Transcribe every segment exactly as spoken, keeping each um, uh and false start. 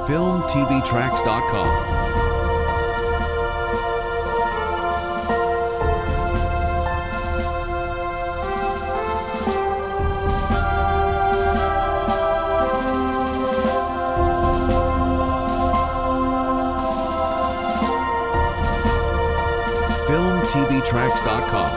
film t v tracks dot com. film t v tracks dot com.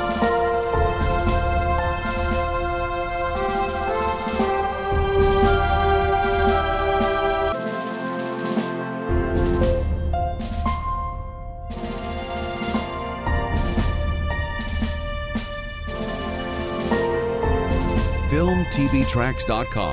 film t v tracks dot com.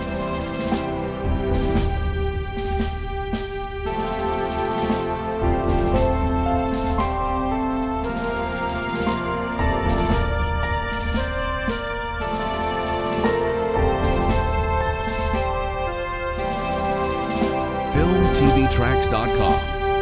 film t v tracks dot com.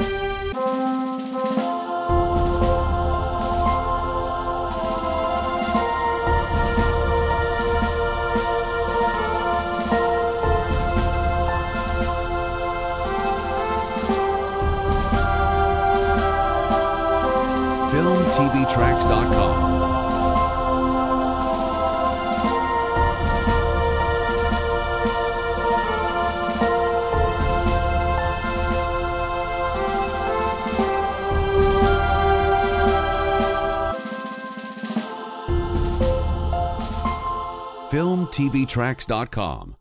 film t v tracks dot com. film t v tracks dot com.